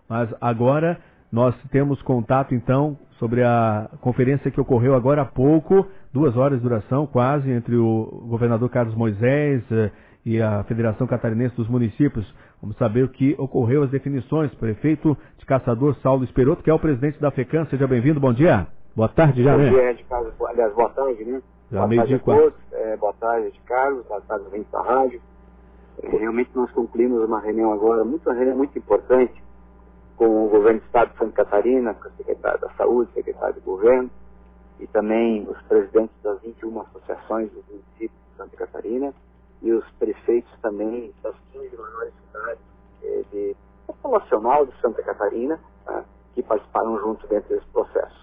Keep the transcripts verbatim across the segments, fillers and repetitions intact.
Mas agora nós temos contato, então, sobre a conferência que ocorreu agora há pouco, duas horas de duração quase, entre o governador Carlos Moisés eh, e a Federação Catarinense dos Municípios. Vamos saber o que ocorreu, as definições. Prefeito de Caçador, Saulo Esperoto, que é o presidente da FECAM. Seja bem-vindo, bom dia. Boa tarde já, bom né? Bom dia, de Carlos. Aliás, boa tarde, né? Já boa tarde a quatro. todos. É, boa tarde, de Carlos. Boa tarde, vem da rádio. É, realmente nós concluímos uma reunião agora, muito, uma reunião muito importante, com o governo do Estado de Santa Catarina, com o secretário da Saúde, secretário do Governo, e também os presidentes das vinte e uma associações dos municípios de Santa Catarina, e os prefeitos também das quinze maiores cidades eh, de populacional de Santa Catarina, né, que participaram junto dentro desse processo.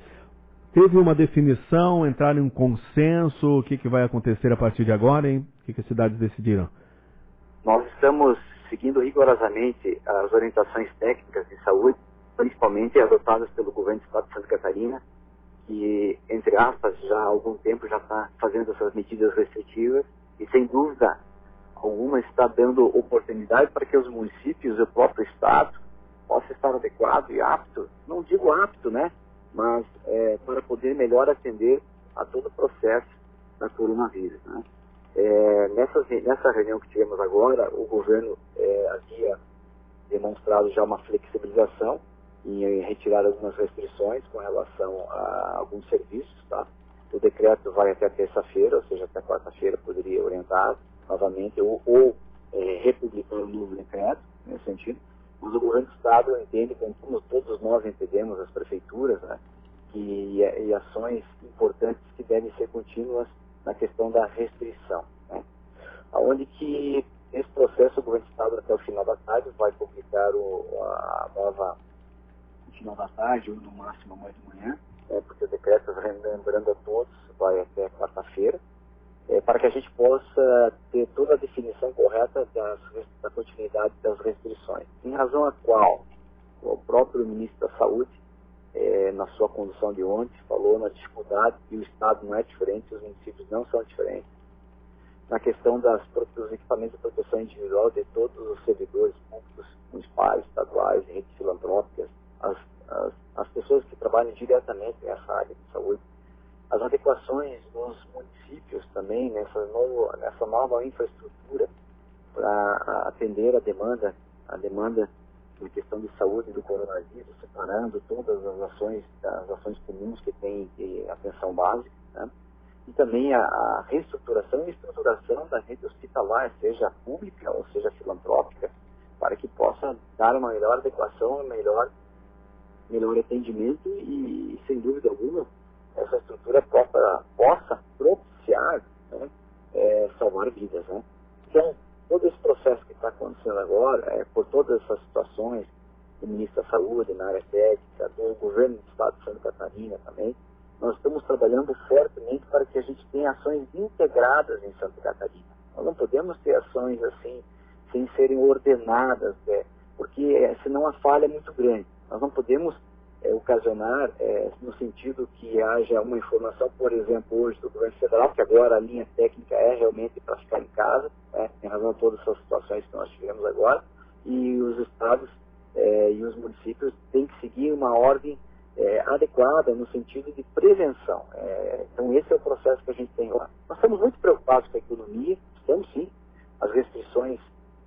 Teve uma definição, entraram em um consenso, o que, que vai acontecer a partir de agora, hein? O que, que as cidades decidiram? Nós estamos seguindo rigorosamente as orientações técnicas de saúde, principalmente adotadas pelo governo do Estado de Santa Catarina, que, entre aspas, já há algum tempo já está fazendo essas medidas restritivas e, sem dúvida alguma, está dando oportunidade para que os municípios e o próprio Estado possam estar adequado e apto, não digo apto, né, mas é, para poder melhor atender a todo o processo da coronavírus, né. É, nessa, nessa reunião que tivemos agora, o governo é, havia demonstrado já uma flexibilização em, em retirar algumas restrições com relação a alguns serviços, tá? O decreto vai até terça-feira, ou seja, até quarta-feira poderia orientar novamente ou, ou é, republicar um novo decreto, nesse sentido. Mas o governo do Estado entende, como todos nós entendemos, as prefeituras, né, que, e, e ações importantes que devem ser contínuas na questão da restrição, né? Onde que esse processo o governo do Estado até o final da tarde vai publicar o, a nova no final da tarde ou no máximo amanhã de manhã, né, porque o decreto, lembrando a todos, vai até quarta-feira, é, para que a gente possa ter toda a definição correta das, da continuidade das restrições. Em razão a qual o próprio ministro da Saúde, É, na sua condução de ontem, falou na dificuldade que o Estado não é diferente, os municípios não são diferentes, na questão das, dos equipamentos de proteção individual de todos os servidores públicos, municipais, estaduais, redes filantrópicas, as, as, as pessoas que trabalham diretamente nessa área de saúde, as adequações dos municípios também, nessa, novo, nessa nova infraestrutura para atender a demanda, a demanda em questão de saúde do coronavírus, separando todas as ações, as ações comuns que tem de atenção básica, né? E também a, a reestruturação e estruturação da rede hospitalar, seja pública ou seja filantrópica, para que possa dar uma melhor adequação, um melhor, melhor atendimento e, sem dúvida alguma, essa estrutura própria possa propiciar, né, é, salvar vidas, né? Então, todo esse processo que está acontecendo agora, é, por todas essas situações do ministro da Saúde, na área técnica, do governo do Estado de Santa Catarina também, nós estamos trabalhando fortemente para que a gente tenha ações integradas em Santa Catarina. Nós não podemos ter ações assim, sem serem ordenadas, é, porque é, senão a falha é muito grande. Nós não podemos é, ocasionar, é, no sentido que haja uma informação, por exemplo, hoje do governo federal, que agora a linha técnica é realmente para ficar em casa, né, em razão de todas essas situações que nós tivemos agora, e os estados é, e os municípios têm que seguir uma ordem é, adequada no sentido de prevenção. É, então esse é o processo que a gente tem lá. Nós estamos muito preocupados com a economia, estamos sim, as restrições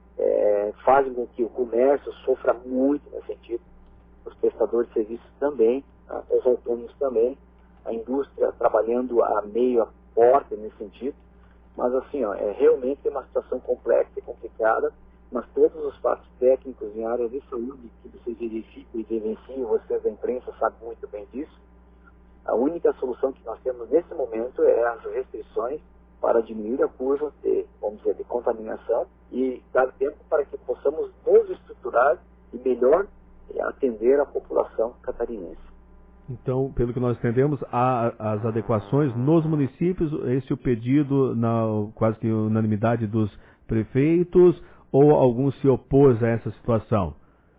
é, fazem com que o comércio sofra muito nesse sentido, os prestadores de serviços também, tá? Os autônomos também, a indústria trabalhando a meio, a porta nesse sentido, mas assim, ó, é realmente uma situação complexa e complicada, mas todos os fatos técnicos em área de saúde que vocês verificam e vivenciam, vocês da imprensa sabem muito bem disso, a única solução que nós temos nesse momento é as restrições para diminuir a curva de, vamos dizer, de contaminação e dar tempo para que possamos nos estruturar e melhor atender a população catarinense. Então, pelo que nós entendemos, há as adequações nos municípios, esse é o pedido na quase que unanimidade dos prefeitos, ou algum se opôs a essa situação?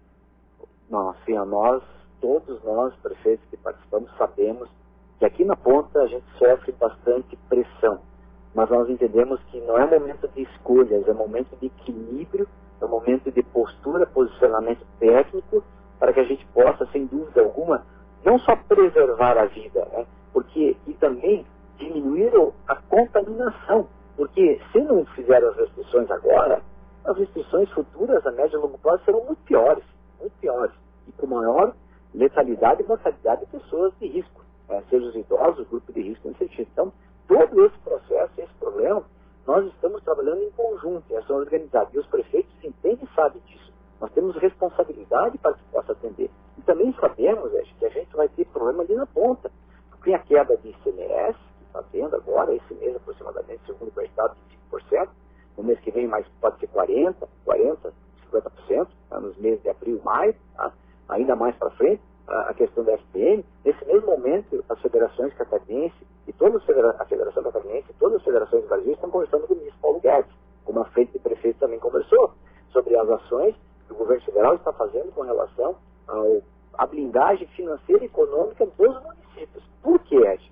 Não, assim, nós, todos nós, prefeitos que participamos, sabemos que aqui na ponta a gente sofre bastante pressão, mas nós entendemos que não é momento de escolhas, é momento de equilíbrio, é momento de postura, posicionamento técnico para que a gente possa, sem dúvida alguma, não só preservar a vida, né, porque, e também diminuir a contaminação, porque se não fizer as restrições agora, as restrições futuras a médio e longo prazo serão muito piores, muito piores, e com maior letalidade e mortalidade de pessoas de risco, né, seja os idosos, o grupo de risco nesse sentido. Então, todo esse processo, esse problema, nós estamos trabalhando em conjunto, em ação organizada, e os prefeitos entendem e sabem disso. Nós temos responsabilidade para que possa atender. E também sabemos, acho, que a gente vai ter problema ali na ponta. Tem a queda de I C M S, que está tendo agora, esse mês aproximadamente, segundo o Estado, de cinco por cento. No mês que vem mais pode ser quarenta por cento, quarenta por cento, cinquenta por cento, tá? Nos meses de abril e maio, tá? Ainda mais para frente, a questão da F P M. Nesse mesmo momento, as federações catarinenses, e todas a Federação Catarinense, e todas as federações do Brasil estão conversando com o ministro Paulo Guedes, como a frente de prefeitos também conversou, sobre as ações que o governo federal está fazendo com relação ao, à blindagem financeira e econômica dos municípios. Por quê, Ed?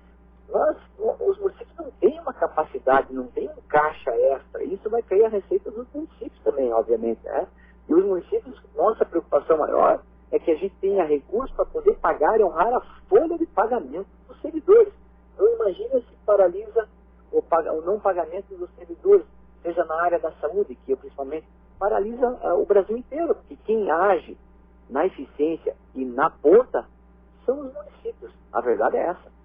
Nós, os municípios não têm uma capacidade, não têm um caixa extra. Isso vai cair a receita dos municípios também, obviamente, né? E os municípios, nossa preocupação maior é que a gente tenha recursos para poder pagar e honrar a folha de pagamento dos servidores. Então, imagina se paralisa o, paga, o não pagamento dos servidores, seja na área da saúde, que principalmente paralisa uh, o Brasil inteiro, porque quem age na eficiência e na ponta são os municípios. A verdade é essa.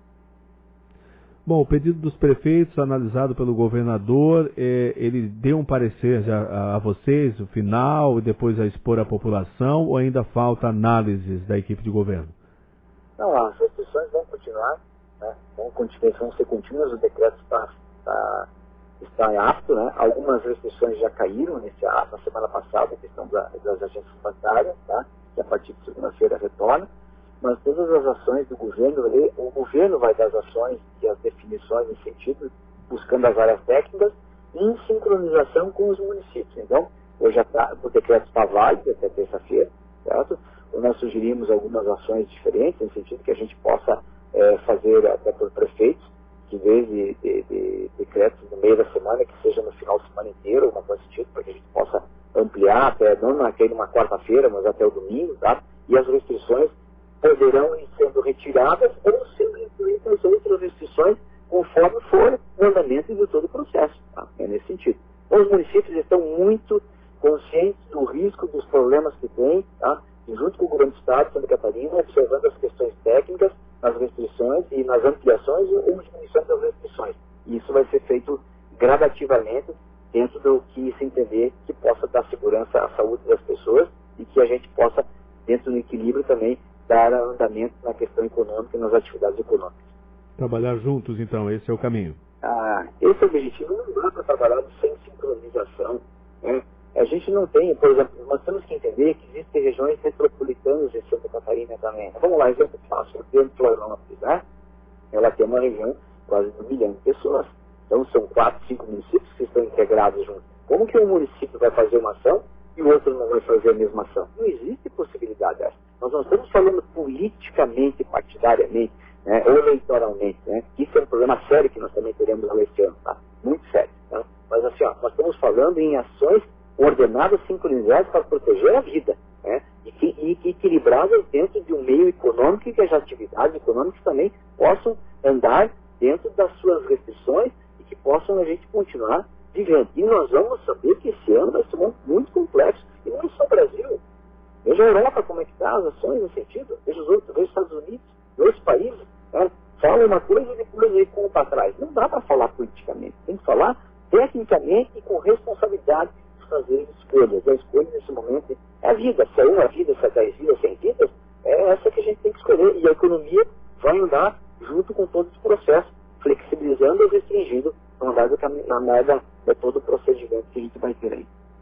Bom, o pedido dos prefeitos, analisado pelo governador, eh, ele deu um parecer já a, a vocês, o final, e depois a expor à população, ou ainda falta análises da equipe de governo? Não, as restrições vão continuar, né? vão, continuar vão ser contínuas, o decreto está, está, está apto, né? Algumas restrições já caíram nesse ato, na semana passada, a questão da, das agências bancárias, tá? Que a partir de segunda-feira retorna. Mas todas as ações do governo, ele, o governo vai dar as ações e as definições nesse sentido, buscando as áreas técnicas, em sincronização com os municípios. Então, hoje já tá, o decreto está válido até terça-feira, certo? Nós sugerimos algumas ações diferentes, no sentido que a gente possa é, fazer até por prefeitos, que em vez de, de, de decretos no meio da semana, que seja no final de semana inteiro, alguma coisa desse tipo, para que a gente possa ampliar, até não naquele uma quarta-feira, mas até o domingo, tá? E as restrições poderão ir sendo retiradas ou sendo incluídas outras restrições conforme for o andamento de todo o processo. Tá? É nesse sentido. Então, os municípios estão muito conscientes do risco, dos problemas que têm, tá? E junto com o governo do Estado de Santa Catarina, observando as questões técnicas, nas restrições e nas ampliações ou diminuições das restrições. E isso vai ser feito gradativamente dentro do que se entender que possa dar segurança à saúde das pessoas e que a gente possa, dentro do equilíbrio também, dar andamento na questão econômica e nas atividades econômicas. Trabalhar juntos, então, esse é o caminho. Ah, esse objetivo não dá para trabalhar sem sincronização, né? A gente não tem, por exemplo, nós temos que entender que existem regiões metropolitanas em Santa Catarina também. Vamos lá, exemplo fácil, dentro de Florianópolis, né? Ela tem uma região quase de um milhão de pessoas. Então são quatro, cinco municípios que estão integrados juntos. Como que um município vai fazer uma ação e o outro não vai fazer a mesma ação? Não existe possibilidade dessa. Nós não estamos falando politicamente, partidariamente, né, ou eleitoralmente, né? Isso é um problema sério que nós também teremos esse ano, tá? Muito sério, tá? Mas assim, ó, nós estamos falando em ações ordenadas, sincronizadas para proteger a vida, né? E, que, e equilibradas dentro de um meio econômico e que as atividades econômicas também possam andar dentro das suas restrições e que possam a gente continuar vivendo. E nós vamos saber que esse ano vai ser um ano muito complexo. E não é só o Brasil. Veja a Europa como é que está as ações nesse sentido. Veja os outros, veja os Estados Unidos, outros países. Né? Fala uma coisa e depois aí conta para trás. Não dá para falar politicamente. Tem que falar tecnicamente e com responsabilidade de fazer escolhas. E a escolha nesse momento é a vida. Se é uma vida, se é dez vidas, cem vidas, é essa que a gente tem que escolher. E a economia vai andar junto com todo esse processo, flexibilizando e restringindo na medida, na medida de todo o procedimento que a gente vai ter aí.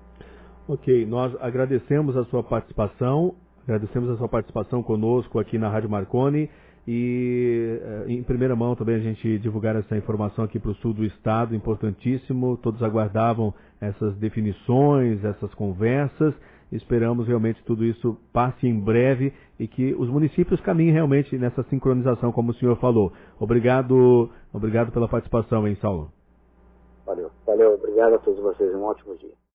Ok, nós agradecemos a sua participação, agradecemos a sua participação conosco aqui na Rádio Marconi e em primeira mão também a gente divulgar essa informação aqui para o sul do estado, importantíssimo, todos aguardavam essas definições, essas conversas, esperamos realmente tudo isso passe em breve e que os municípios caminhem realmente nessa sincronização, como o senhor falou. Obrigado, obrigado pela participação, hein, Saulo? Valeu, valeu, obrigado a todos vocês, um ótimo dia.